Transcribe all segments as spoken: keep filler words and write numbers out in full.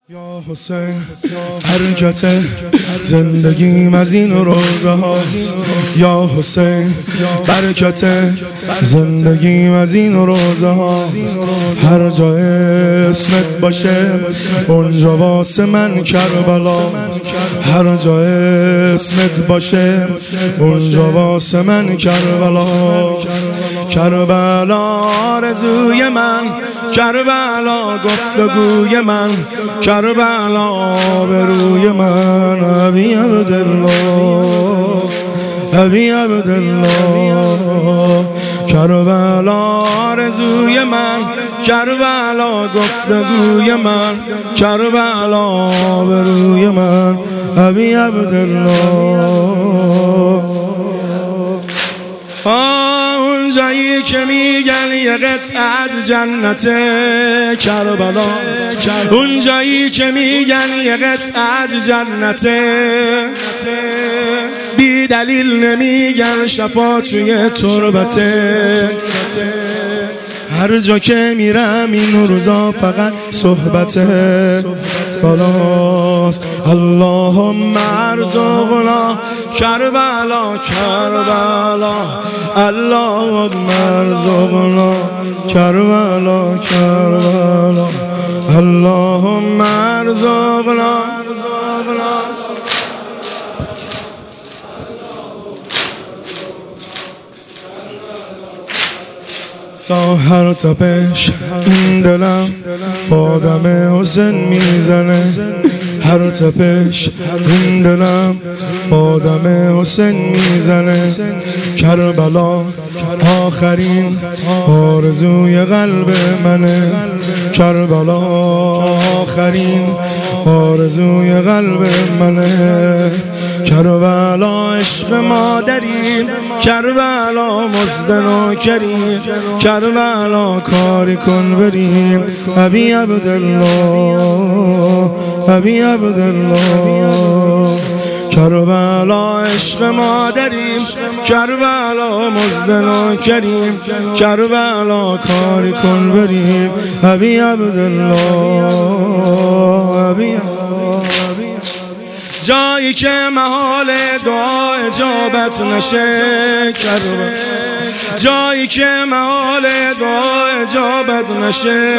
یا حسین حرکت زندگیم از این روزه هاست. یا حسین برکت زندگیم از این روزه هاست. هر جا اسمت باشه اونجا واسه من کربلا. هر جا اسمت باشه اونجا واسه من کربلا. کربلا آرزوی من، کربلا گفتگوی من، کربلا بروی من. ابی عبدالله ابی عبدالله. کربلا آرزوی من، کربلا گفتگوی من، کربلا بروی من. ابی عبدالله. اونجایی که میگن یه قطعه از جنت کربلاست، اونجایی که میگن یه قطعه از جنت، بی دلیل نمیگن شفا توی تربته. هر جا که میرم این روزا فقط صحبته خلاص. اللهم ارزقنا کربلا کربلا. اللهم ارزقنا کربلا کربلا. اللهم ارزقنا. تا هر تپش این دلم با دم حسین میزنه. هر تپش این دلم با دم حسین میزنه. کربلا آخرین آرزوی قلب منه. کربلا آخرین آرزوی قلب منه. کربلا عشق مادریم، کربلا مزدن و کریم، کربلا کاری کن بریم. ابی عبدالله ابی عبدالله. کربلا عشق مادریم، کربلا مزدن و کریم، کربلا کاری کن بریم. ابی عبدالله ابی عبدالله. جایی که محال دعا اجابت نشه کربلا، جایی که محال دعا اجابت نشه.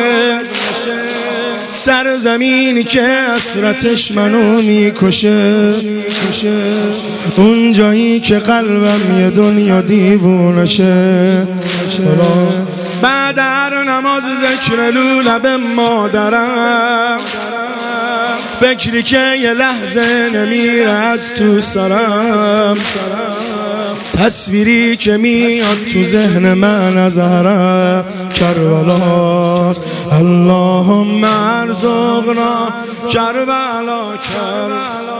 سرزمینی که حسرتش منو میکشه. اون جایی که قلبم یه دنیا دیوونه شه. بعد هر نماز ذکر لولب مادرم، فکری که یه لحظه نمیره از تو سرم. تصویری که میاد تو ذهن من از حرم کربلاست. اللهم ارزقنا کربلا کربلا.